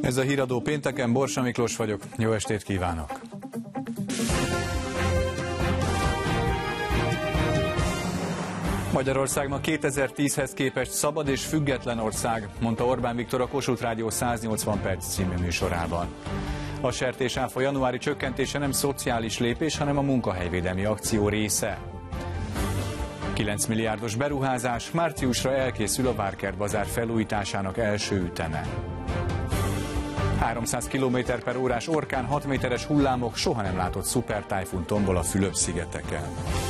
Ez a Híradó pénteken, Borsa Miklós vagyok. Jó estét kívánok! Magyarország ma 2010-hez képest szabad és független ország, mondta Orbán Viktor a Kossuth Rádió 180 perc című műsorában. A sertésáfa januári csökkentése nem szociális lépés, hanem a munkahelyvédelmi akció része. 9 milliárdos beruházás, márciusra elkészül a Várkert bazár felújításának első üteme. 300 km/h orkán, 6 méteres hullámok, soha nem látott szupertájfun tombol a Fülöp-szigeteken.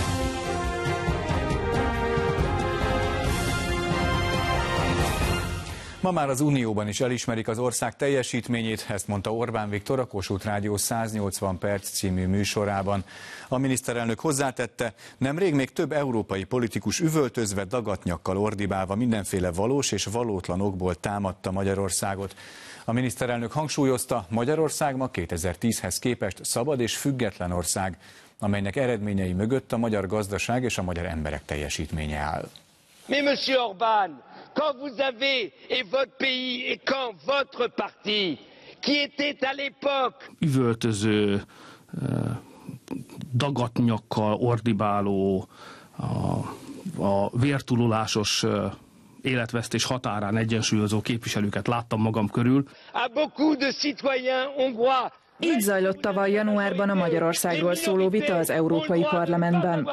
Ma már az Unióban is elismerik az ország teljesítményét, ezt mondta Orbán Viktor a Kossuth Rádió 180 perc című műsorában. A miniszterelnök hozzátette, nemrég még több európai politikus üvöltözve, dagadt nyakkal ordibálva mindenféle valós és valótlan okból támadta Magyarországot. A miniszterelnök hangsúlyozta, Magyarország ma 2010-hez képest szabad és független ország, amelynek eredményei mögött a magyar gazdaság és a magyar emberek teljesítménye áll. Mais monsieur Orbán, quand vous avez, et votre pays, et quand votre parti, qui était à l'époque... Üvöltöző, dagadt nyakkal ordibáló, a vértululásos életvesztés határán egyensúlyozó képviselőket láttam magam körül. À beaucoup de citoyens hongrois. Így zajlott tavaly januárban a Magyarországról szóló vita az Európai Parlamentben.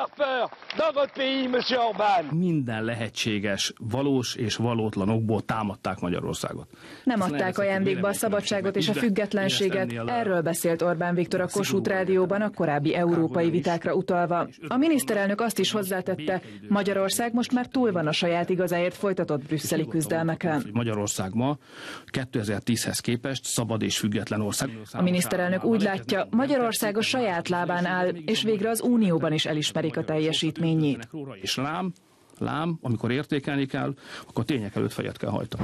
Minden lehetséges, valós és valótlan okból támadták Magyarországot. Nem adták ajándékba a szabadságot és a függetlenséget, erről beszélt Orbán Viktor a Kossuth Rádióban a korábbi európai vitákra utalva. A miniszterelnök azt is hozzátette, Magyarország most már túl van a saját igazáért folytatott brüsszeli küzdelmeken. Magyarország ma 2010-hez képest szabad és független ország. A miniszterelnök úgy látja, Magyarország a saját lábán áll, és végre az Unióban is elismerik a teljesítményét. És lám, amikor értékelni kell, akkor tények előtt fejet kell hajtani.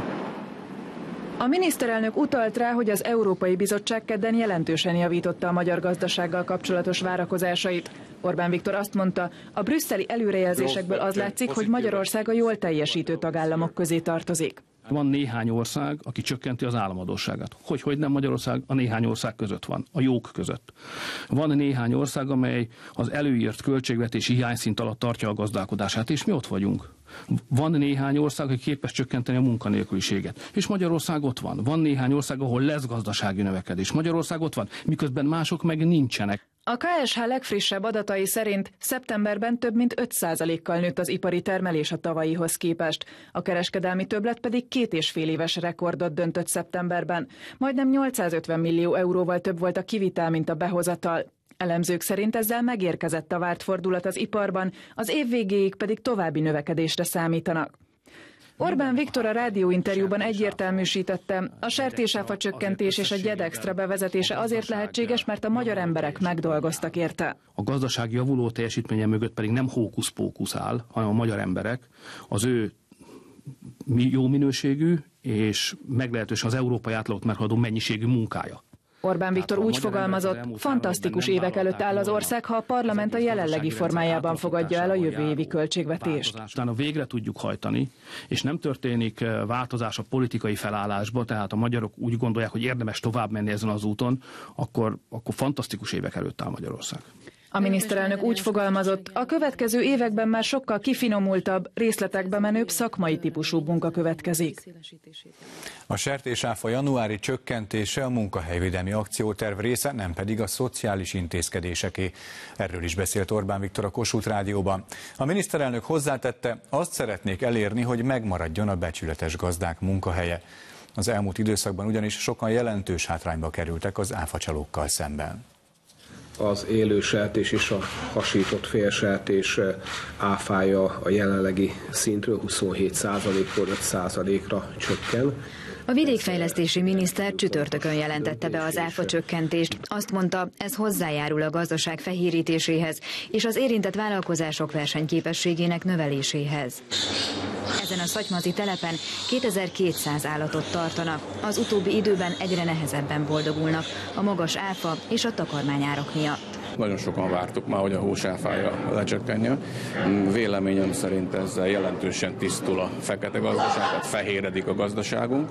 A miniszterelnök utalt rá, hogy az Európai Bizottság kedden jelentősen javította a magyar gazdasággal kapcsolatos várakozásait. Orbán Viktor azt mondta, a brüsszeli előrejelzésekből az látszik, hogy Magyarország a jól teljesítő tagállamok közé tartozik. Van néhány ország, aki csökkenti az államadósságát. Hogy nem Magyarország a néhány ország között van, a jók között. Van néhány ország, amely az előírt költségvetési hiányszint alatt tartja a gazdálkodását, és mi ott vagyunk. Van néhány ország, aki képes csökkenteni a munkanélküliséget, és Magyarország ott van. Van néhány ország, ahol lesz gazdasági növekedés. Magyarország ott van, miközben mások meg nincsenek. A KSH legfrissebb adatai szerint szeptemberben több mint 5%-kal nőtt az ipari termelés a tavalyihoz képest. A kereskedelmi többlet pedig 2,5 éves rekordot döntött szeptemberben. Majdnem 850 millió euróval több volt a kivitel, mint a behozatal. Elemzők szerint ezzel megérkezett a várt fordulat az iparban, az év végéig pedig további növekedésre számítanak. Orbán Viktor a rádióinterjúban egyértelműsítette, a sertésáfa csökkentés és a GYED-extra bevezetése azért lehetséges, mert a magyar emberek megdolgoztak érte. A gazdaság javuló teljesítménye mögött pedig nem hókusz-pókusz áll, hanem a magyar emberek, az ő jó minőségű és meglehetősen az európai átlagot meghaladó mennyiségű munkája. Orbán Viktor úgy fogalmazott, fantasztikus évek előtt áll az ország, ha a parlament a jelenlegi formájában fogadja el a jövő évi költségvetést. Utána végre tudjuk hajtani, és nem történik változás a politikai felállásba, tehát a magyarok úgy gondolják, hogy érdemes tovább menni ezen az úton, akkor fantasztikus évek előtt áll Magyarország. A miniszterelnök úgy fogalmazott, a következő években már sokkal kifinomultabb, részletekbe menőbb szakmai típusú munka következik. A sertésáfa januári csökkentése a munkahelyvédelmi akcióterv része, nem pedig a szociális intézkedéseké. Erről is beszélt Orbán Viktor a Kossuth Rádióban. A miniszterelnök hozzátette, azt szeretnék elérni, hogy megmaradjon a becsületes gazdák munkahelye. Az elmúlt időszakban ugyanis sokan jelentős hátrányba kerültek az áfacsalókkal szemben. Az élő sertés és a hasított félsertés áfája a jelenlegi szintről 27%-ról 5%-ra csökken. A vidékfejlesztési miniszter csütörtökön jelentette be az áfa csökkentést. Azt mondta, ez hozzájárul a gazdaság fehérítéséhez és az érintett vállalkozások versenyképességének növeléséhez. Ezen a szatymazi telepen 2200 állatot tartanak. Az utóbbi időben egyre nehezebben boldogulnak a magas áfa és a takarmányárak miatt. nagyon sokan vártuk már, hogy a húsáfája lecsökkenjen. Véleményem szerint ezzel jelentősen tisztul a fekete gazdaság, tehát fehéredik a gazdaságunk,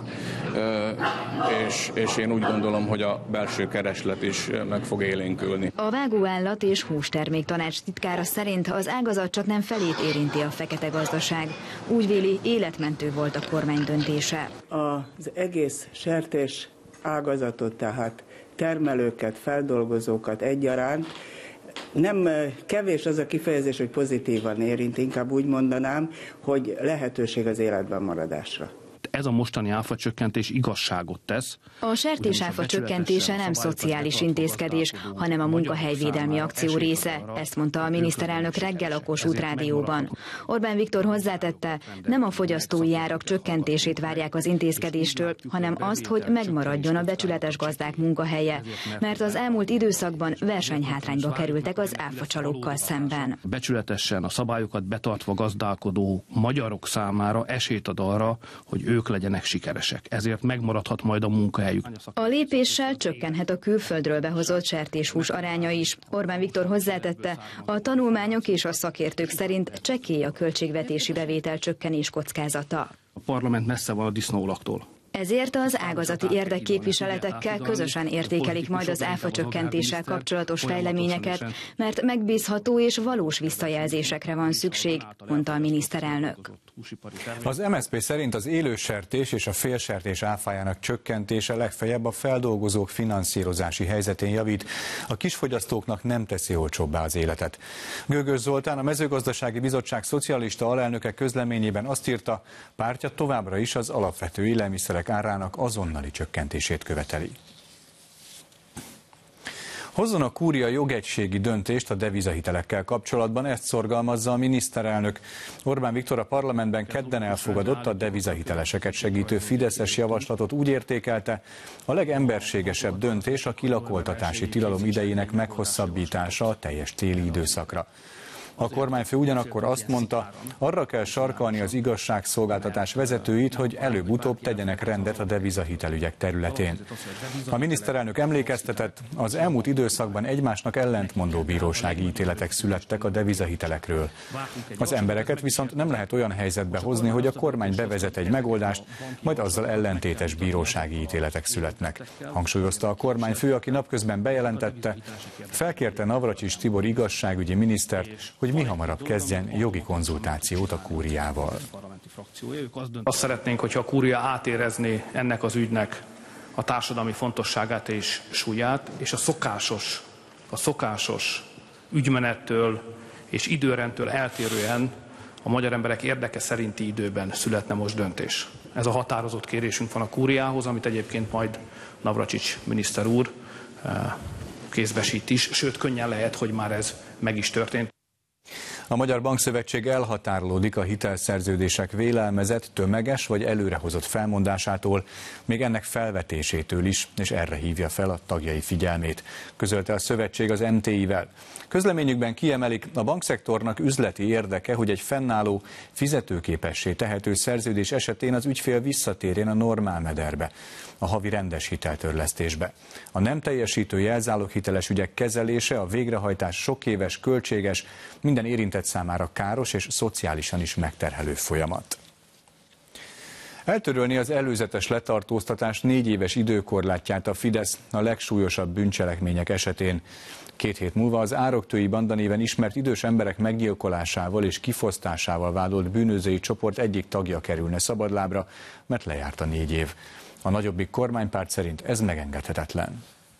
és én úgy gondolom, hogy a belső kereslet is meg fog élénkülni. A vágóállat és hústermék tanács titkára szerint az ágazat csak nem felét érinti a fekete gazdaság. Úgy véli, életmentő volt a kormány döntése. Az egész sertés ágazatot, tehát termelőket, feldolgozókat egyaránt, nem kevés az a kifejezés, hogy pozitívan érint, inkább úgy mondanám, hogy lehetőség az életben maradásra. Ez a mostani áfacsökkentés igazságot tesz. A sertés áfa csökkentése nem szociális intézkedés, hanem a munkahelyvédelmi akció része, ezt mondta a miniszterelnök reggel a Kossuth Rádióban. Orbán Viktor hozzátette, nem a fogyasztói árak csökkentését várják az intézkedéstől, hanem azt, hogy megmaradjon a becsületes gazdák munkahelye, mert az elmúlt időszakban versenyhátrányba kerültek az áfacsalókkal szemben. Becsületesen, a szabályokat betartva gazdálkodó magyarok számára esélyt ad arra, hogy ők legyenek sikeresek. Ezért megmaradhat majd a munkahelyük. A lépéssel csökkenhet a külföldről behozott sertéshús aránya is. Orbán Viktor hozzátette, a tanulmányok és a szakértők szerint csekély a költségvetési bevétel csökkenés kockázata. A parlament messze van a disznóolaktól. Ezért az ágazati érdekképviseletekkel közösen értékelik majd az áfacsökkentéssel kapcsolatos fejleményeket, mert megbízható és valós visszajelzésekre van szükség, mondta a miniszterelnök. Az MSZP szerint az élősertés és a félsertés áfájának csökkentése legfeljebb a feldolgozók finanszírozási helyzetén javít, a kisfogyasztóknak nem teszi olcsóbbá az életet. Gögös Zoltán, a Mezőgazdasági Bizottság szocialista alelnöke közleményében azt írta, pártja továbbra is az alapvető élelmiszerek árának azonnali csökkentését követeli. Hozzon a kúria jogegységi döntést a devizahitelekkel kapcsolatban, ezt szorgalmazza a miniszterelnök. Orbán Viktor a parlamentben kedden elfogadott a devizahiteleseket segítő fideszes javaslatot, úgy értékelte, a legemberségesebb döntés a kilakoltatási tilalom idejének meghosszabbítása a teljes téli időszakra. A kormányfő ugyanakkor azt mondta, arra kell sarkalni az igazságszolgáltatás vezetőit, hogy előbb-utóbb tegyenek rendet a devizahitelügyek területén. A miniszterelnök emlékeztetett, az elmúlt időszakban egymásnak ellentmondó bírósági ítéletek születtek a devizahitelekről. Az embereket viszont nem lehet olyan helyzetbe hozni, hogy a kormány bevezet egy megoldást, majd azzal ellentétes bírósági ítéletek születnek. Hangsúlyozta a kormányfő, aki napközben bejelentette, felkérte Navracsics Tibor igazságügyi minisztert, hogy mihamarabb kezdjen jogi konzultációt a kúriával. Azt szeretnénk, hogyha a kúria átérezné ennek az ügynek a társadalmi fontosságát és súlyát, és a szokásos ügymenettől és időrendtől eltérően a magyar emberek érdeke szerinti időben születne most döntés. Ez a határozott kérésünk van a kúriához, amit egyébként majd Navracsics miniszter úr kézbesít is, sőt könnyen lehet, hogy már ez meg is történt. A Magyar Bankszövetség elhatárolódik a hitelszerződések vélelmezett, tömeges vagy előrehozott felmondásától, még ennek felvetésétől is, és erre hívja fel a tagjai figyelmét, közölte a szövetség az MTI-vel. Közleményükben kiemelik, a bankszektornak üzleti érdeke, hogy egy fennálló, fizetőképessé tehető szerződés esetén az ügyfél visszatérjen a normál mederbe, a havi rendes hiteltörlesztésbe. A nem teljesítő jelzáloghiteles ügyek kezelése, a végrehajtás sokéves, költséges, minden érintett számára káros és szociálisan is megterhelő folyamat. Eltörölni az előzetes letartóztatás 4 éves időkorlátját a Fidesz a legsúlyosabb bűncselekmények esetén. 2 hét múlva az Ároktői banda néven ismert idős emberek meggyilkolásával és kifosztásával vádolt bűnözői csoport egyik tagja kerülne szabadlábra, mert lejárt a 4 év. A nagyobbik kormánypárt szerint ez megengedhetetlen.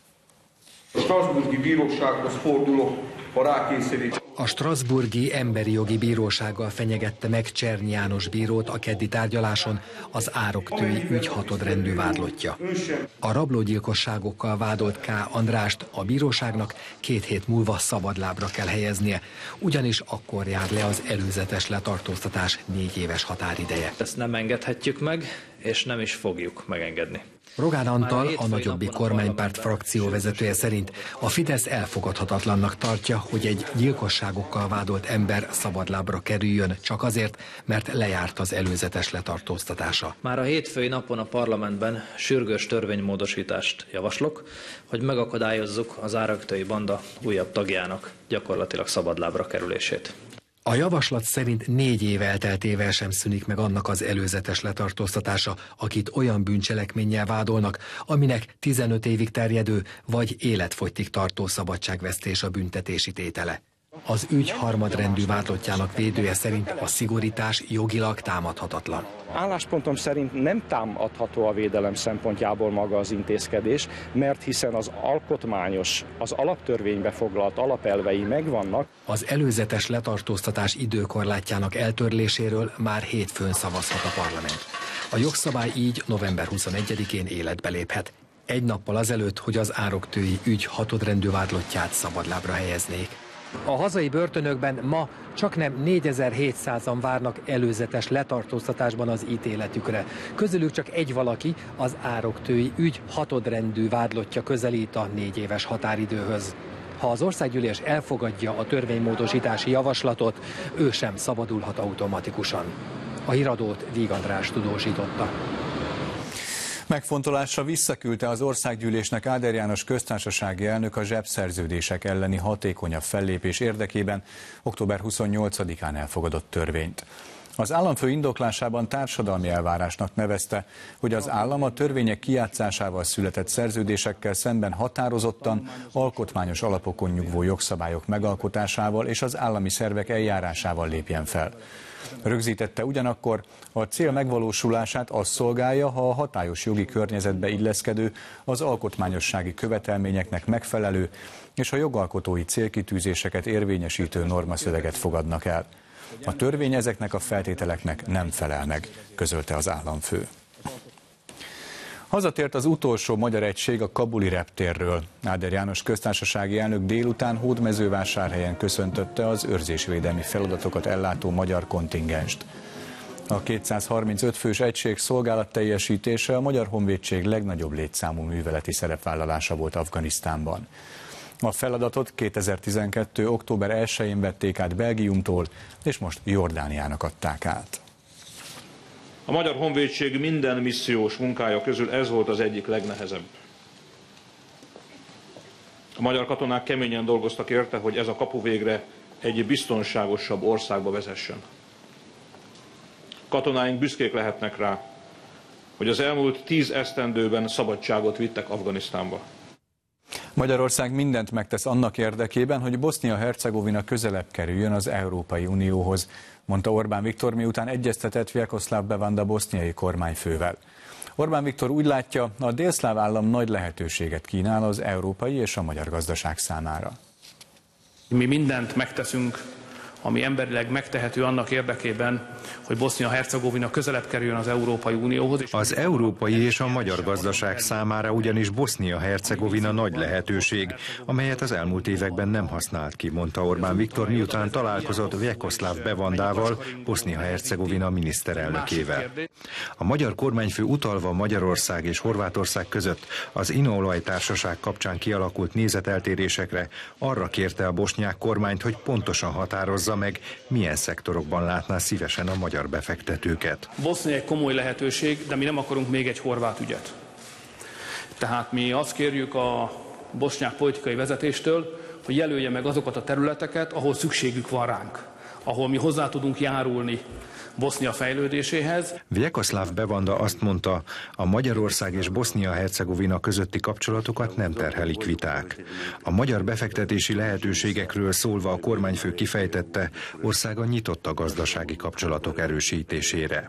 A strasbourgi bírósághoz fordulok a rákényszerítés. A strasbourgi emberi jogi bírósággal fenyegette meg Csernyi János bírót a keddi tárgyaláson az Ároktői ügy hatodrendű vádlottja. A rablógyilkosságokkal vádolt K. Andrást a bíróságnak 2 hét múlva szabadlábra kell helyeznie, ugyanis akkor jár le az előzetes letartóztatás 4 éves határideje. Ezt nem engedhetjük meg, és nem is fogjuk megengedni. Rogán Antal, a Nagyobbik kormánypárt frakció vezetője szerint a Fidesz elfogadhatatlannak tartja, hogy egy gyilkosságokkal vádolt ember szabadlábra kerüljön, csak azért, mert lejárt az előzetes letartóztatása. Már a hétfői napon a parlamentben sürgős törvénymódosítást javaslok, hogy megakadályozzuk az áraktői banda újabb tagjának gyakorlatilag szabadlábra kerülését. A javaslat szerint 4 év elteltével sem szűnik meg annak az előzetes letartóztatása, akit olyan bűncselekménnyel vádolnak, aminek 15 évig terjedő vagy életfogytig tartó szabadságvesztés a büntetési tétele. Az ügy harmadrendű vádlottjának védője szerint a szigorítás jogilag támadhatatlan. Álláspontom szerint nem támadható a védelem szempontjából maga az intézkedés, mert hiszen az alkotmányos, az alaptörvénybe foglalt alapelvei megvannak. Az előzetes letartóztatás időkorlátjának eltörléséről már hétfőn szavazhat a parlament. A jogszabály így november 21-én életbe léphet. Egy nappal azelőtt, hogy az ároktői ügy hatodrendű vádlottját szabadlábra helyeznék. A hazai börtönökben ma csaknem 4700-an várnak előzetes letartóztatásban az ítéletükre. Közülük csak egy valaki, az ároktői ügy hatodrendű vádlottja közelít a 4 éves határidőhöz. Ha az országgyűlés elfogadja a törvénymódosítási javaslatot, ő sem szabadulhat automatikusan. A híradót Víg András tudósította. Megfontolásra visszaküldte az országgyűlésnek Áder János köztársasági elnök a zsebszerződések elleni hatékonyabb fellépés érdekében október 28-án elfogadott törvényt. Az államfő indoklásában társadalmi elvárásnak nevezte, hogy az állam a törvények kijátszásával született szerződésekkel szemben határozottan, alkotmányos alapokon nyugvó jogszabályok megalkotásával és az állami szervek eljárásával lépjen fel. Rögzítette ugyanakkor, a cél megvalósulását az szolgálja, ha a hatályos jogi környezetbe illeszkedő, az alkotmányossági követelményeknek megfelelő és a jogalkotói célkitűzéseket érvényesítő normaszöveget fogadnak el. A törvény ezeknek a feltételeknek nem felel meg, közölte az államfő. Hazatért az utolsó magyar egység a kabuli reptérről. Áder János köztársasági elnök délután Hódmezővásárhelyen köszöntötte az őrzésvédelmi feladatokat ellátó magyar kontingenst. A 235 fős egység szolgálatteljesítése a Magyar Honvédség legnagyobb létszámú műveleti szerepvállalása volt Afganisztánban. A feladatot 2012. október 1-én vették át Belgiumtól, és most Jordániának adták át. A Magyar Honvédség minden missziós munkája közül ez volt az egyik legnehezebb. A magyar katonák keményen dolgoztak érte, hogy ez a kapu végre egy biztonságosabb országba vezessen. Katonáink büszkék lehetnek rá, hogy az elmúlt 10 esztendőben szabadságot vittek Afganisztánba. Magyarország mindent megtesz annak érdekében, hogy Bosznia-Hercegovina közelebb kerüljön az Európai Unióhoz, mondta Orbán Viktor, miután egyeztetett Vjakoslav Bevanda boszniai kormányfővel. Orbán Viktor úgy látja, a délszláv állam nagy lehetőséget kínál az európai és a magyar gazdaság számára. Mi mindent megteszünk, ami emberileg megtehető annak érdekében, hogy Bosznia-Hercegovina közelebb kerüljön az Európai Unióhoz. Az európai és a magyar gazdaság számára ugyanis Bosznia-Hercegovina nagy lehetőség, amelyet az elmúlt években nem használt ki, mondta Orbán Viktor, miután találkozott Vjakoslav Bevandával, Bosznia-Hercegovina miniszterelnökével. A magyar kormányfő utalva Magyarország és Horvátország között az Innoolaj-társaság kapcsán kialakult nézeteltérésekre arra kérte a bosnyák kormányt, hogy pontosan határozza meg, milyen szektorokban látná szívesen a magyar befektetőket. Bosznia egy komoly lehetőség, de mi nem akarunk még egy horvát ügyet. Tehát mi azt kérjük a bosnyák politikai vezetéstől, hogy jelölje meg azokat a területeket, ahol szükségük van ránk, ahol mi hozzá tudunk járulni Bosznia fejlődéséhez. Vjakoslav Bevanda azt mondta, a Magyarország és Bosznia-Hercegovina közötti kapcsolatokat nem terhelik viták. A magyar befektetési lehetőségekről szólva a kormányfő kifejtette, országa nyitott a gazdasági kapcsolatok erősítésére.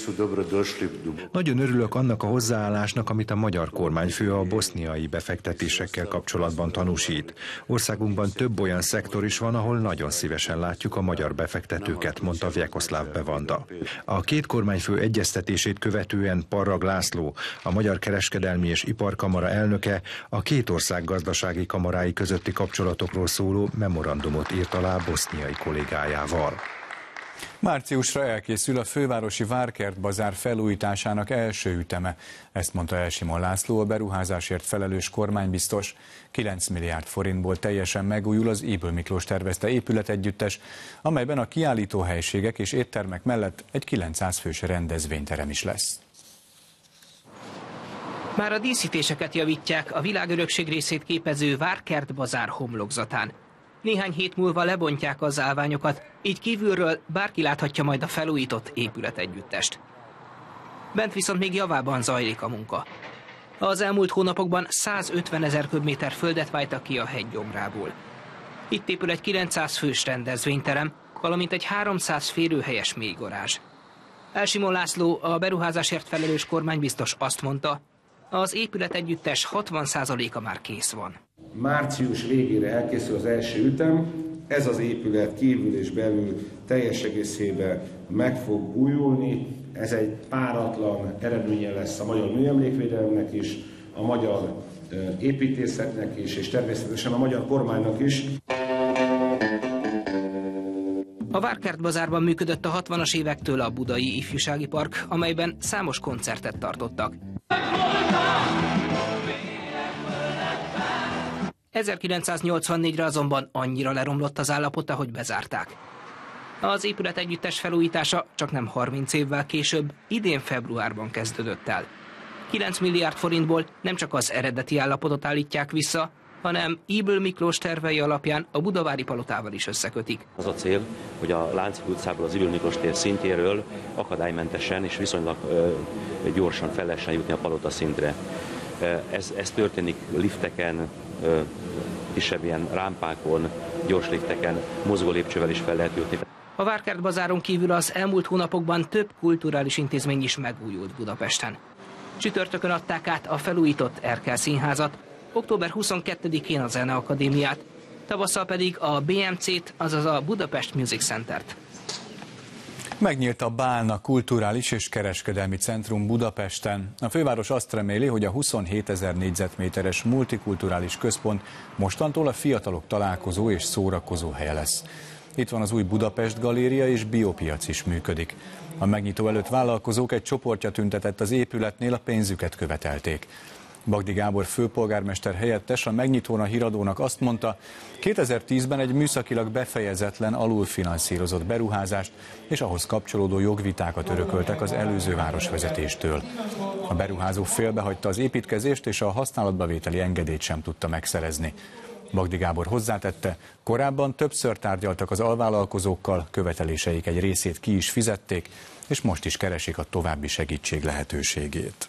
Nagyon örülök annak a hozzáállásnak, amit a magyar kormányfő a boszniai befektetésekkel kapcsolatban tanúsít. Országunkban több olyan szektor is van, ahol nagyon szívesen látjuk a magyar befektetőket, mondta Vjakoslav Bevanda. A két kormányfő egyeztetését követően Parrag László, a Magyar Kereskedelmi és Iparkamara elnöke a két ország gazdasági kamarái közötti kapcsolatokról szóló memorandumot írt alá boszniai kollégájával. Márciusra elkészül a fővárosi Várkertbazár felújításának első üteme. Ezt mondta El Simon László, a beruházásért felelős kormánybiztos. 9 milliárd forintból teljesen megújul az Ybl Miklós tervezte épületegyüttes, amelyben a kiállítóhelyiségek és éttermek mellett egy 900 fős rendezvényterem is lesz. Már a díszítéseket javítják a világörökség részét képező Várkertbazár homlokzatán. Néhány hét múlva lebontják az állványokat, így kívülről bárki láthatja majd a felújított épületegyüttest. Bent viszont még javában zajlik a munka. Az elmúlt hónapokban 150 000 köbméter földet vájtak ki a hegygyomrából. Itt épül egy 900 fős rendezvényterem, valamint egy 300 férőhelyes mélygarázs. El Simon László, a beruházásért felelős kormánybiztos azt mondta, az épületegyüttes 60%-a már kész van. Március végére elkészül az első ütem, ez az épület kívül és belül teljes egészében meg fog újulni. Ez egy páratlan eredménye lesz a magyar műemlékvédelemnek is, a magyar építészetnek is, és természetesen a magyar kormánynak is. A Várkertbazárban működött a 60-as évektől a Budai Ifjúsági Park, amelyben számos koncertet tartottak. 1984-re azonban annyira leromlott az állapota, hogy bezárták. Az épület együttes felújítása csaknem 30 évvel később, idén februárban kezdődött el. 9 milliárd forintból nem csak az eredeti állapotot állítják vissza, hanem Ybl Miklós tervei alapján a Budavári Palotával is összekötik. Az a cél, hogy a Lánchíd utcából az Ybl Miklós tér szintjéről akadálymentesen és viszonylag gyorsan fel lehessen jutni a Palota szintre. Ez történik lifteken, kisebb ilyen rámpákon, gyors lifteken, mozgó lépcsővel is fel lehet jutni. A Várkertbazáron kívül az elmúlt hónapokban több kulturális intézmény is megújult Budapesten. Csütörtökön adták át a felújított Erkel Színházat, október 22-én a Zeneakadémiát, tavasszal pedig a BMC-t, azaz a Budapest Music Centert. Megnyílt a Bálna Kulturális és Kereskedelmi Centrum Budapesten. A főváros azt reméli, hogy a 27 000 négyzetméteres multikulturális központ mostantól a fiatalok találkozó és szórakozó helye lesz. Itt van az új Budapest Galéria és biopiac is működik. A megnyitó előtt vállalkozók egy csoportja tüntetett az épületnél, a pénzüket követelték. Bagdi Gábor főpolgármester helyettes a megnyitón a Híradónak azt mondta, 2010-ben egy műszakilag befejezetlen, alulfinanszírozott beruházást és ahhoz kapcsolódó jogvitákat örököltek az előző városvezetéstől. A beruházó félbehagyta az építkezést és a használatbavételi engedélyt sem tudta megszerezni. Bagdi Gábor hozzátette, korábban többször tárgyaltak az alvállalkozókkal, követeléseik egy részét ki is fizették, és most is keresik a további segítség lehetőségét.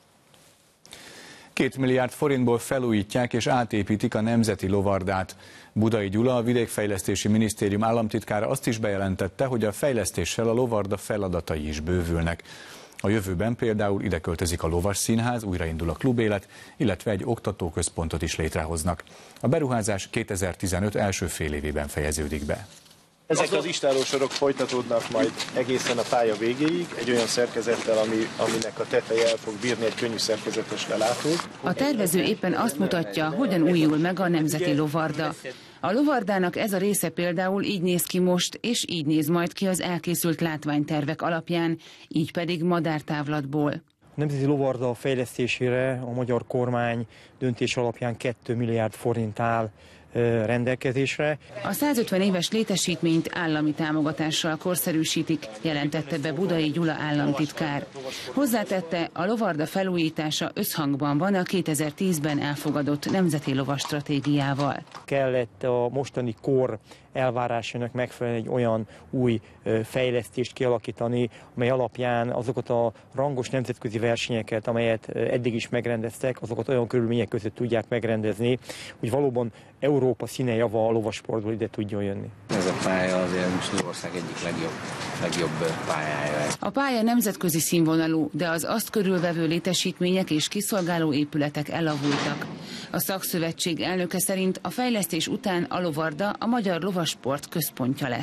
2 milliárd forintból felújítják és átépítik a Nemzeti Lovardát. Budai Gyula, a Vidékfejlesztési Minisztérium államtitkára azt is bejelentette, hogy a fejlesztéssel a lovarda feladatai is bővülnek. A jövőben például ide költözik a Lovasszínház, újraindul a klubélet, illetve egy oktatóközpontot is létrehoznak. A beruházás 2015 első félévében fejeződik be. Ezek az istállósorok folytatódnak majd egészen a pálya végéig, egy olyan szerkezettel, aminek a teteje el fog bírni egy könnyű szerkezetes lelátót. A tervező éppen azt mutatja, hogyan újul meg a Nemzeti Lovarda. A lovardának ez a része például így néz ki most, és így néz majd ki az elkészült látványtervek alapján, így pedig madártávlatból. A Nemzeti Lovarda fejlesztésére a magyar kormány döntés alapján 2 milliárd forint áll rendelkezésre. A 150 éves létesítményt állami támogatással korszerűsítik, jelentette be Budai Gyula államtitkár. Hozzátette, a lovarda felújítása összhangban van a 2010-ben elfogadott nemzeti lovastratégiával. Kellett a mostani kor elvárásának megfelelően egy olyan új fejlesztést kialakítani, amely alapján azokat a rangos nemzetközi versenyeket, amelyet eddig is megrendeztek, azokat olyan körülmények között tudják megrendezni, hogy valóban Európa színe java a lovasportból ide tudjon jönni. Ez a pálya azért most az ország egyik legjobb pályája. A pálya nemzetközi színvonalú, de az azt körülvevő létesítmények és kiszolgáló épületek elavultak. A szakszövetség elnöke szerint a fejlesztés után a lovarda a magyar lovasport központja lesz.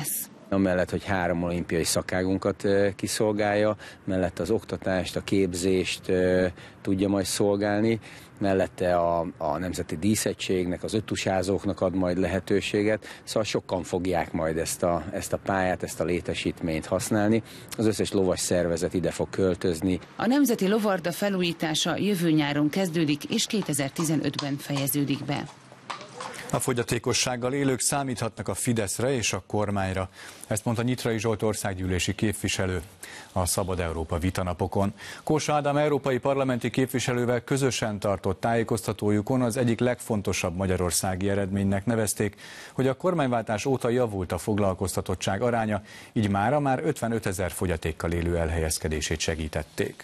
Amellett, hogy 3 olimpiai szakágunkat kiszolgálja, mellett az oktatást, a képzést tudja majd szolgálni, mellette a Nemzeti Díszegységnek, az öttusázóknak ad majd lehetőséget, szóval sokan fogják majd ezt a pályát, ezt a létesítményt használni. Az összes lovas szervezet ide fog költözni. A Nemzeti Lovarda felújítása jövő nyáron kezdődik, és 2015-ben fejeződik be. A fogyatékossággal élők számíthatnak a Fideszre és a kormányra. Ezt mondta Nyitrai Zsolt országgyűlési képviselő a Szabad Európa vitanapokon. Kósa Ádám európai parlamenti képviselővel közösen tartott tájékoztatójukon az egyik legfontosabb magyarországi eredménynek nevezték, hogy a kormányváltás óta javult a foglalkoztatottság aránya, így mára már 55 000 fogyatékkal élő elhelyezkedését segítették.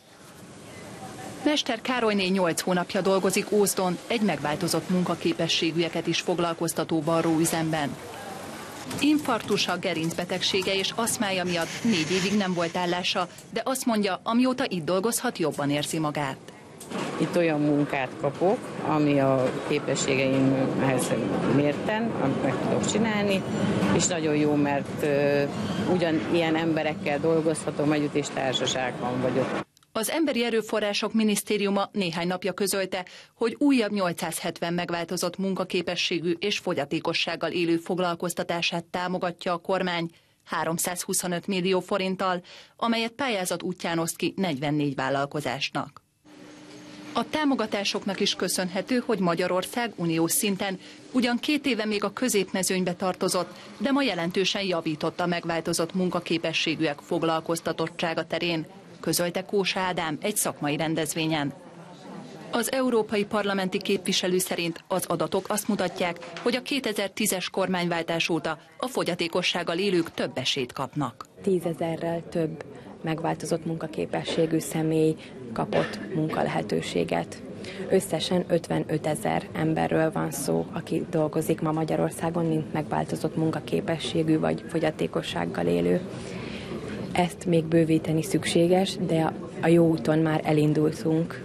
Mester Károlyné 8 hónapja dolgozik Ózdon, egy megváltozott munkaképességűeket is foglalkoztató varróüzemben. Infarktusa, gerincbetegsége és aszmája miatt 4 évig nem volt állása, de azt mondja, amióta itt dolgozhat, jobban érzi magát. Itt olyan munkát kapok, ami a képességeimhez mérten, amit meg tudok csinálni, és nagyon jó, mert ugyanilyen emberekkel dolgozhatom együtt, és társaságban vagyok. Az Emberi Erőforrások Minisztériuma néhány napja közölte, hogy újabb 870 megváltozott munkaképességű és fogyatékossággal élő foglalkoztatását támogatja a kormány 325 millió forinttal, amelyet pályázat útján oszt ki 44 vállalkozásnak. A támogatásoknak is köszönhető, hogy Magyarország uniós szinten ugyan 2 éve még a középmezőnybe tartozott, de ma jelentősen javított a megváltozott munkaképességűek foglalkoztatottsága terén, közölte Kósa Ádám egy szakmai rendezvényen. Az európai parlamenti képviselő szerint az adatok azt mutatják, hogy a 2010-es kormányváltás óta a fogyatékossággal élők több esélyt kapnak. 10 000-rel több megváltozott munkaképességű személy kapott munkalehetőséget. Összesen 55 000 emberről van szó, aki dolgozik ma Magyarországon, mint megváltozott munkaképességű vagy fogyatékossággal élő. Ezt még bővíteni szükséges, de a jó úton már elindultunk.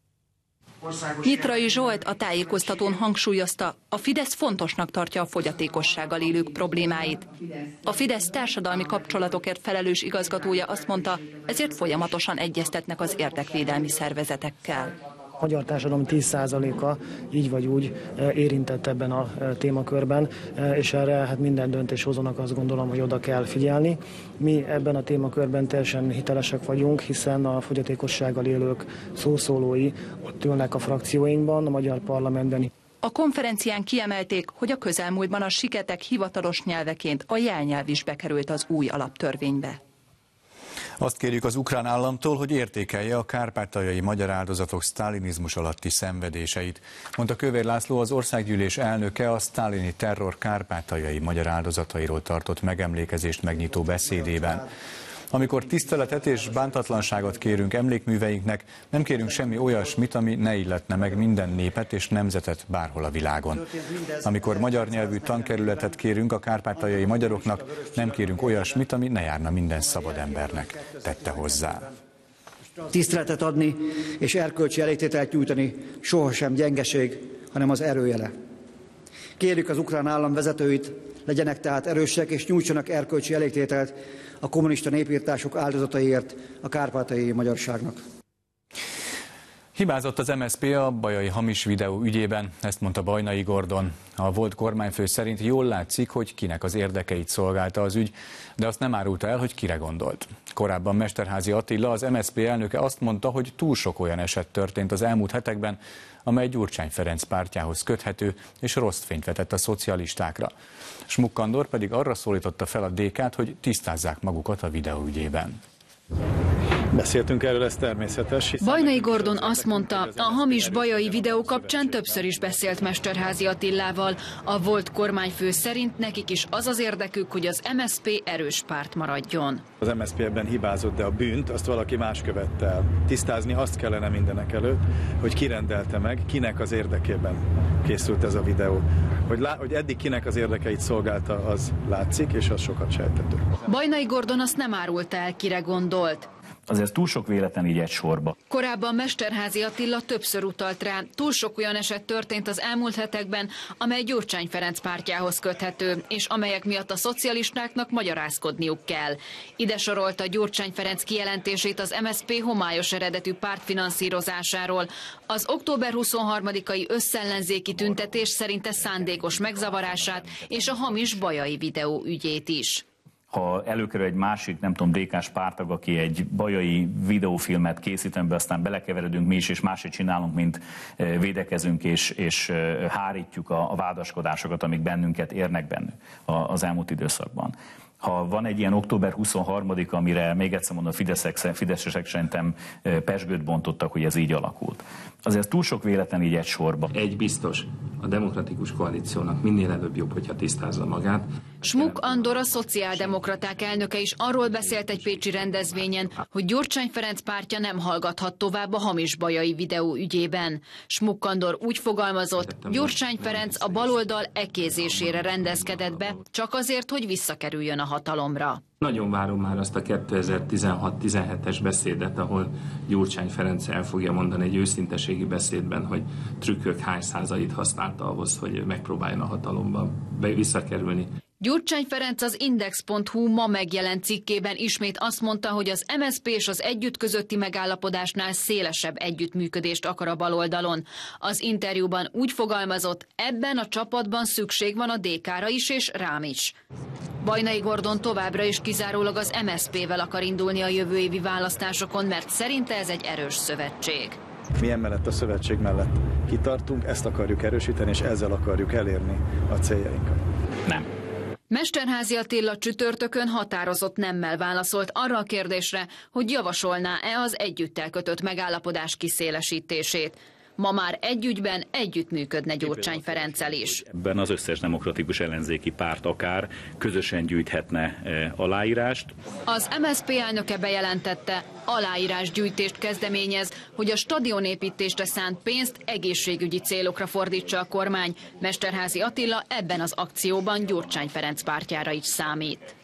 Nyitrai Zsolt a tájékoztatón hangsúlyozta, a Fidesz fontosnak tartja a fogyatékossággal élők problémáit. A Fidesz társadalmi kapcsolatokért felelős igazgatója azt mondta, ezért folyamatosan egyeztetnek az érdekvédelmi szervezetekkel. A magyar társadalom 10%-a így vagy úgy érintett ebben a témakörben, és erre hát minden döntéshozónak azt gondolom, hogy oda kell figyelni. Mi ebben a témakörben teljesen hitelesek vagyunk, hiszen a fogyatékossággal élők szószólói ott ülnek a frakcióinkban, a magyar parlamentben. A konferencián kiemelték, hogy a közelmúltban a siketek hivatalos nyelveként a jelnyelv is bekerült az új alaptörvénybe. Azt kérjük az ukrán államtól, hogy értékelje a kárpátaljai magyar áldozatok sztálinizmus alatti szenvedéseit, mondta Kövér László, az országgyűlés elnöke a sztálini terror kárpátaljai magyar áldozatairól tartott megemlékezést megnyitó beszédében. Amikor tiszteletet és bántatlanságot kérünk emlékműveinknek, nem kérünk semmi olyasmit, ami ne illetne meg minden népet és nemzetet bárhol a világon. Amikor magyar nyelvű tankerületet kérünk a kárpátaljai magyaroknak, nem kérünk olyasmit, ami ne járna minden szabad embernek, tette hozzá. Tiszteletet adni és erkölcsi elégtételt nyújtani sohasem gyengeség, hanem az erőjele. Kérjük az ukrán állam vezetőit, legyenek tehát erősek és nyújtsanak erkölcsi elégtételt a kommunista népirtások áldozataiért a kárpátaljai magyarságnak. Hibázott az MSZP a bajai hamis videó ügyében, ezt mondta Bajnai Gordon. A volt kormányfő szerint jól látszik, hogy kinek az érdekeit szolgálta az ügy, de azt nem árulta el, hogy kire gondolt. Korábban Mesterházy Attila, az MSZP elnöke azt mondta, hogy túl sok olyan eset történt az elmúlt hetekben, amely Gyurcsány Ferenc pártjához köthető, és rossz fényt vetett a szocialistákra. Smuk Kandor pedig arra szólította fel a DK-t, hogy tisztázzák magukat a videó ügyében. Beszéltünk erről, ez természetes. Bajnai Gordon azt mondta, a hamis bajai videó kapcsán többször is beszélt Mesterházy Attilával. A volt kormányfő szerint nekik is az az érdekük, hogy az MSZP erős párt maradjon. Az MSZP ebben hibázott, de a bűnt azt valaki más követte el. Tisztázni azt kellene mindenek előtt, hogy ki rendelte meg, kinek az érdekében készült ez a videó. Hogy eddig kinek az érdekeit szolgálta, az látszik, és az sokat sejtető. Bajnai Gordon azt nem árulta el, kire gondolt. Azért túl sok véletlen így egy sorba. Korábban Mesterházy Attila többször utalt rá, túl sok olyan eset történt az elmúlt hetekben, amely Gyurcsány Ferenc pártjához köthető, és amelyek miatt a szocialistáknak magyarázkodniuk kell. Ide sorolta Gyurcsány Ferenc kijelentését az MSZP homályos eredetű pártfinanszírozásáról. Az október 23-ai összellenzéki tüntetés szerinte szándékos megzavarását és a hamis Bajai videó ügyét is. Ha előkerül egy másik, nem tudom, DK-s pártag, aki egy bajai videófilmet készít, amiben aztán belekeveredünk mi is, és máshogy csinálunk, mint védekezünk és hárítjuk a vádaskodásokat, amik bennünket érnek bennük az elmúlt időszakban. Ha van egy ilyen október 23-a, amire még egyszer mondom, fideszesek szerintem pezsgőt bontottak, hogy ez így alakult. Azért túl sok véletlen így egy sorba. Egy biztos, a demokratikus koalíciónak minél előbb jobb, hogyha tisztázza magát. Smuk Andor, a szociáldemokraták elnöke is arról beszélt egy pécsi rendezvényen, hogy Gyurcsány Ferenc pártja nem hallgathat tovább a hamis Bajai videó ügyében. Smuk Andor úgy fogalmazott, Gyurcsány Ferenc a baloldal ekézésére rendezkedett be, csak azért, hogy visszakerüljön a hatalomra. Nagyon várom már azt a 2016-17-es beszédet, ahol Gyurcsány Ferenc el fogja mondani egy őszinteségi beszédben, hogy trükkök hány százait használta ahhoz, hogy megpróbáljon a hatalomba visszakerülni. Gyurcsány Ferenc az Index.hu ma megjelent cikkében ismét azt mondta, hogy az MSZP és az Együtt közötti megállapodásnál szélesebb együttműködést akar a baloldalon. Az interjúban úgy fogalmazott, ebben a csapatban szükség van a DK-ra is és rám is. Bajnai Gordon továbbra is kizárólag az MSZP-vel akar indulni a jövő évi választásokon, mert szerinte ez egy erős szövetség. Mi emellett a szövetség mellett kitartunk, ezt akarjuk erősíteni, és ezzel akarjuk elérni a céljainkat. Nem. Mesterházy Attila csütörtökön határozott nemmel válaszolt arra a kérdésre, hogy javasolná-e az együttel kötött megállapodás kiszélesítését. Ma már egy ügyben együttműködne Gyurcsány Ferenccel is. Ebben az összes demokratikus ellenzéki párt akár közösen gyűjthetne aláírást. Az MSZP elnöke bejelentette, aláírásgyűjtést kezdeményez, hogy a stadionépítésre szánt pénzt egészségügyi célokra fordítsa a kormány. Mesterházy Attila ebben az akcióban Gyurcsány Ferenc pártjára is számít.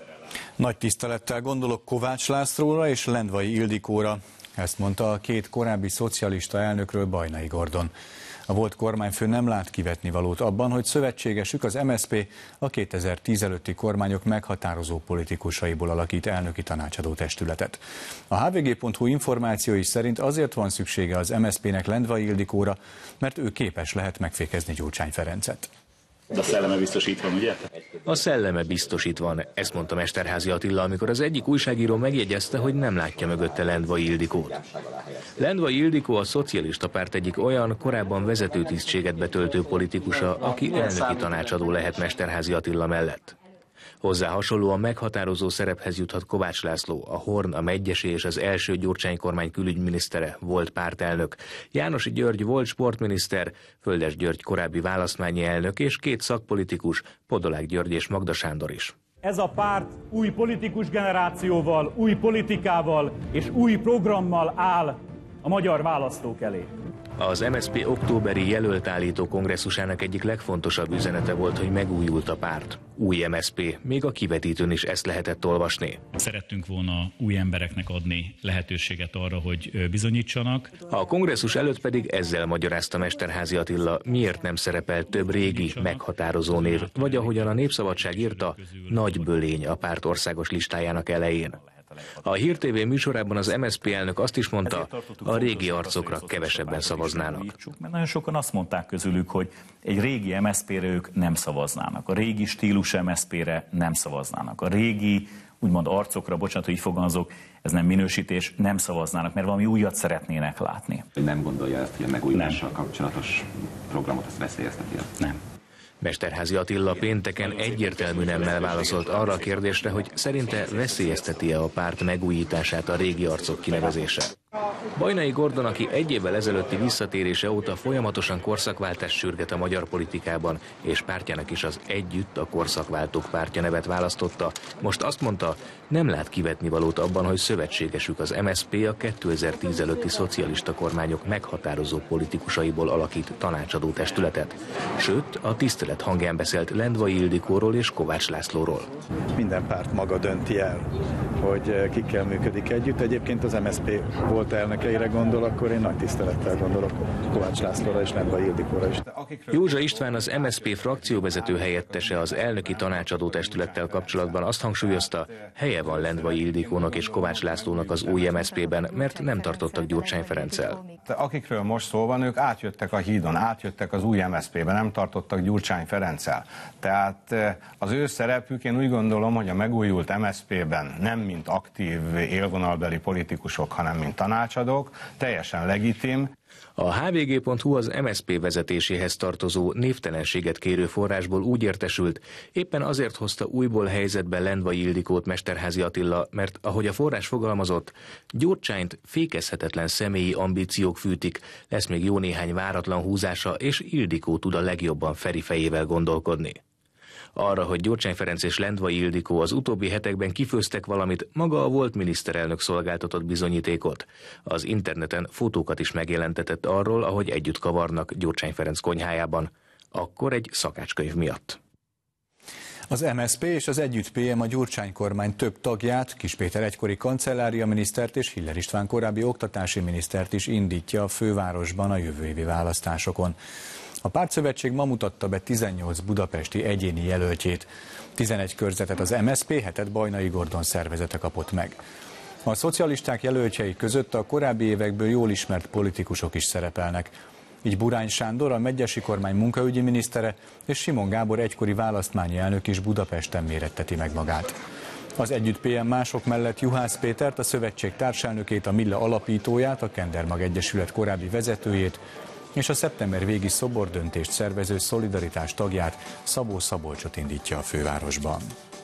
Nagy tisztelettel gondolok Kovács Lászlóra és Lendvai Ildikóra. Ezt mondta a két korábbi szocialista elnökről Bajnai Gordon. A volt kormányfő nem lát kivetnivalót abban, hogy szövetségesük az MSZP a 2010 előtti kormányok meghatározó politikusaiból alakít elnöki tanácsadó testületet. A hvg.hu információi szerint azért van szüksége az MSZP-nek Lendvai Ildikóra, mert ő képes lehet megfékezni Gyurcsány Ferencet. De a szelleme biztos itt van, ugye? A szelleme biztos itt van, ezt mondta Mesterházy Attila, amikor az egyik újságíró megjegyezte, hogy nem látja mögötte Lendvai Ildikót. Lendvai Ildikó a szocialista párt egyik olyan korábban vezető tisztséget betöltő politikusa, aki elnöki tanácsadó lehet Mesterházy Attila mellett. Hozzá hasonlóan meghatározó szerephez juthat Kovács László, a Horn, a Medgyessy és az első Gyurcsány kormány külügyminisztere, volt pártelnök, Jánosi György volt sportminiszter, Földes György korábbi választmányi elnök és két szakpolitikus, Podolák György és Magda Sándor is. Ez a párt új politikus generációval, új politikával és új programmal áll a magyar választók elé. Az MSZP októberi jelöltállító kongresszusának egyik legfontosabb üzenete volt, hogy megújult a párt. Új MSZP, még a kivetítőn is ezt lehetett olvasni. Szerettünk volna új embereknek adni lehetőséget arra, hogy bizonyítsanak. A kongresszus előtt pedig ezzel magyarázta Mesterházy Attila, miért nem szerepel több régi, meghatározó név, vagy ahogyan a Népszabadság írta, Nagy Bölény a párt országos listájának elején. A Hír TV műsorában az MSZP elnök azt is mondta, a régi arcokra kevesebben szavaznának. Mert nagyon sokan azt mondták közülük, hogy egy régi MSZP-re ők nem szavaznának, a régi stílus MSZP-re nem szavaznának, a régi úgymond arcokra, bocsánat, hogy így fogalmazok, ez nem minősítés, nem szavaznának, mert valami újat szeretnének látni. Nem gondolja ezt, hogy a megújítással kapcsolatos programot azt veszélyezteti? Nem. Mesterházy Attila pénteken egyértelmű nemmel válaszolt arra a kérdésre, hogy szerinte veszélyezteti-e a párt megújítását a régi arcok kinevezése. Bajnai Gordon, aki egy évvel ezelőtti visszatérése óta folyamatosan korszakváltást sürget a magyar politikában, és pártjának is az Együtt a korszakváltók pártja nevet választotta, most azt mondta, nem lát kivetnivalót abban, hogy szövetségesük az MSZP a 2010 előtti szocialista kormányok meghatározó politikusaiból alakít tanácsadó testületet. Sőt, a tisztelet hangján beszélt Lendvai Ildikóról és Kovács Lászlóról. Minden párt maga dönti el, hogy kikkel működik együtt. Egyébként az MSZP volt elnökeire gondol, akkor én nagy tisztelettel gondolok Kovács Lászlóra és Lendvai Ildikóra is. Józsa István, az MSZP frakcióvezető helyettese az elnöki tanácsadó testülettel kapcsolatban azt hangsúlyozta, helye van Lendvai Ildikónak és Kovács Lászlónak az új MSZP-ben, mert nem tartottak Gyurcsány Ferenccel. Akikről most szó van, ők átjöttek a hídon, átjöttek az új MSZP-ben, nem tartottak Gyurcsány Ferenccel. Tehát az ő szerepük, én úgy gondolom, hogy a megújult MSZP-ben nem mint aktív élvonalbeli politikusok, hanem mint tanácsadók, teljesen legitim. A hvg.hu az MSZP vezetéséhez tartozó névtelenséget kérő forrásból úgy értesült, éppen azért hozta újból helyzetbe Lendvai Ildikót Mesterházy Attila, mert ahogy a forrás fogalmazott, Gyurcsányt fékezhetetlen személyi ambíciók fűtik, lesz még jó néhány váratlan húzása, és Ildikó tud a legjobban Feri fejével gondolkodni. Arra, hogy Gyurcsány Ferenc és Lendvai Ildikó az utóbbi hetekben kifőztek valamit, maga a volt miniszterelnök szolgáltatott bizonyítékot. Az interneten fotókat is megjelentetett arról, ahogy együtt kavarnak Gyurcsány Ferenc konyhájában. Akkor egy szakácskönyv miatt. Az MSZP és az Együtt PM a Gyurcsány kormány több tagját, Kiss Péter egykori kancelláriaminisztert és Hiller István korábbi oktatási minisztert is indítja a fővárosban a jövő évi választásokon. A pártszövetség ma mutatta be 18 budapesti egyéni jelöltjét. 11 körzetet az MSZP, 7-et Bajnai Gordon szervezete kapott meg. A szocialisták jelöltjei között a korábbi évekből jól ismert politikusok is szerepelnek. Így Burány Sándor, a megyesi kormány munkaügyi minisztere, és Simon Gábor egykori választmányi elnök is Budapesten méretteti meg magát. Az Együtt PM mások mellett Juhász Pétert, a szövetség társelnökét, a Mille alapítóját, a Kendermag Egyesület korábbi vezetőjét, és a szeptember végi szobordöntést szervező Szolidaritás tagját, Szabó Szabolcsot indítja a fővárosban.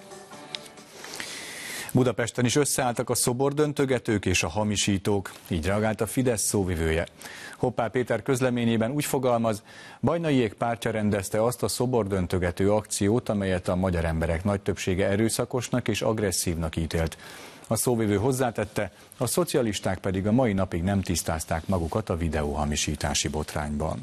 Budapesten is összeálltak a szobordöntögetők és a hamisítók, így reagált a Fidesz szóvivője. Hoppá Péter közleményében úgy fogalmaz, Bajnaiék pártja rendezte azt a szobordöntögető akciót, amelyet a magyar emberek nagy többsége erőszakosnak és agresszívnak ítélt. A szóvivő hozzátette, a szocialisták pedig a mai napig nem tisztázták magukat a videóhamisítási botrányban.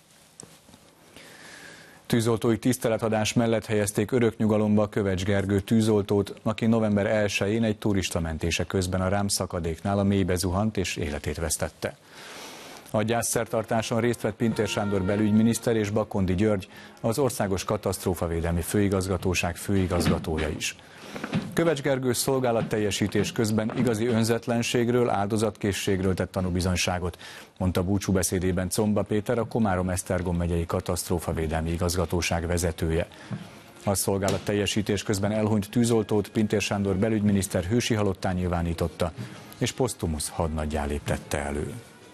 Tűzoltói tiszteletadás mellett helyezték öröknyugalomba Kövecs Gergő tűzoltót, aki november 1-én egy turistamentése közben a Rám-szakadéknál a mélybe zuhant és életét vesztette. A gyászszertartáson részt vett Pintér Sándor belügyminiszter és Bakondi György, az Országos Katasztrófavédelmi Főigazgatóság főigazgatója is. Kövecs Gergő szolgálatteljesítés közben igazi önzetlenségről, áldozatkészségről tett tanúbizonyságot, mondta búcsúbeszédében Comba Péter, a Komárom-Esztergom megyei katasztrófavédelmi igazgatóság vezetője. A szolgálatteljesítés közben elhunyt tűzoltót Pintér Sándor belügyminiszter hősi halottá nyilvánította, és posztumusz hadnaggyá léptette elő.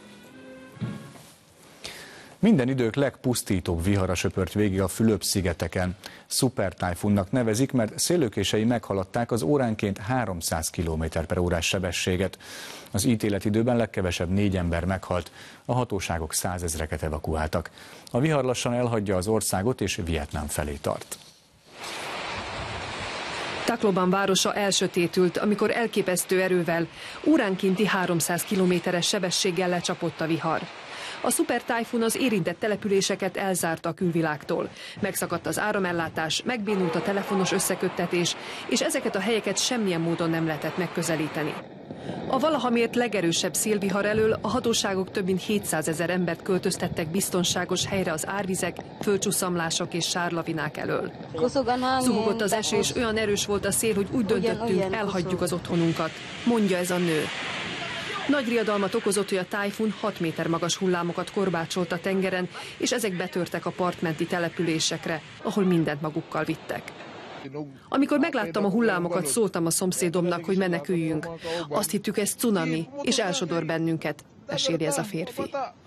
Minden idők legpusztítóbb vihara söpört végig a Fülöp-szigeteken. Szupertájfunnak nevezik, mert szélőkései meghaladták az óránként 300 km/h sebességet. Az ítéletidőben legkevesebb 4 ember meghalt, a hatóságok 100 000-eket evakuáltak. A vihar lassan elhagyja az országot és Vietnám felé tart. Tacloban városa elsötétült, amikor elképesztő erővel, óránkénti 300 km/h sebességgel lecsapott a vihar. A szupertájfun az érintett településeket elzárta a külvilágtól. Megszakadt az áramellátás, megbénult a telefonos összeköttetés, és ezeket a helyeket semmilyen módon nem lehetett megközelíteni. A valaha mért legerősebb szélvihar elől a hatóságok több mint 700 000 embert költöztettek biztonságos helyre az árvizek, földcsúszamlások és sárlavinák elől. Zuhogott az eső, és olyan erős volt a szél, hogy úgy döntöttünk, elhagyjuk az otthonunkat, mondja ez a nő. Nagy riadalmat okozott, hogy a tájfun 6 méter magas hullámokat korbácsolt a tengeren, és ezek betörtek a partmenti településekre, ahol mindent magukkal vittek. Amikor megláttam a hullámokat, szóltam a szomszédomnak, hogy meneküljünk. Azt hittük, ez cunami, és elsodor bennünket, meséli ez a férfi.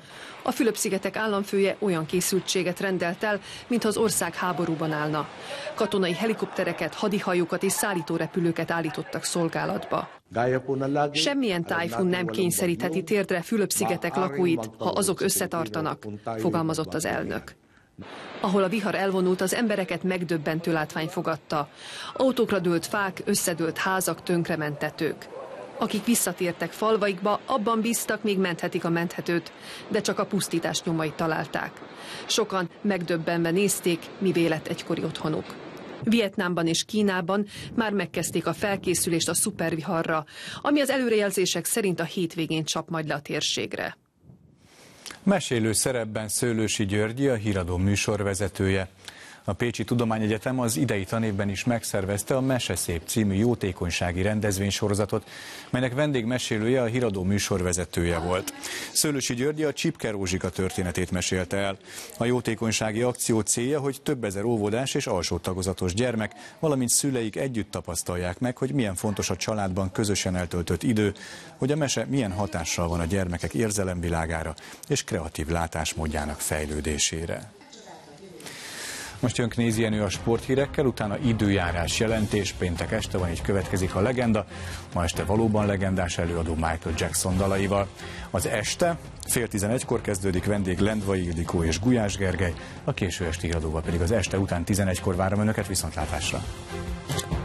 A Fülöp-szigetek államfője olyan készültséget rendelt el, mintha az ország háborúban állna. Katonai helikoptereket, hadihajókat és szállítórepülőket állítottak szolgálatba. Semmilyen tájfun nem kényszerítheti térdre Fülöp-szigetek lakóit, ha azok összetartanak, fogalmazott az elnök. Ahol a vihar elvonult, az embereket megdöbbentő látvány fogadta. Autókra dőlt fák, összedőlt házak, tönkrement tetők. Akik visszatértek falvaikba, abban bíztak, még menthetik a menthetőt, de csak a pusztítás nyomait találták. Sokan megdöbbenve nézték, mivé lett egykori otthonuk. Vietnámban és Kínában már megkezdték a felkészülést a szuperviharra, ami az előrejelzések szerint a hétvégén csap majd le a térségre. Mesélő szerepben Szőlősi Györgyi, a Híradó műsorvezetője. A Pécsi Tudományegyetem az idei tanévben is megszervezte a Meseszép című jótékonysági rendezvénysorozatot, melynek vendégmesélője a Híradó műsorvezetője volt. Szőlősi Györgyi a Csipke Rózsika történetét mesélte el. A jótékonysági akció célja, hogy több ezer óvodás és alsó tagozatos gyermek, valamint szüleik együtt tapasztalják meg, hogy milyen fontos a családban közösen eltöltött idő, hogy a mese milyen hatással van a gyermekek érzelemvilágára és kreatív látásmódjának fejlődésére. Most jön Knézi Jenő a sporthírekkel, utána időjárás jelentés, péntek este van, így következik a legenda. Ma este valóban legendás előadó Michael Jackson dalaival. Az este 10:30-kor kezdődik, vendég Lendvai Ildikó és Gulyás Gergely, a késő esti híradóval pedig az este után 11-kor várom önöket, viszontlátásra.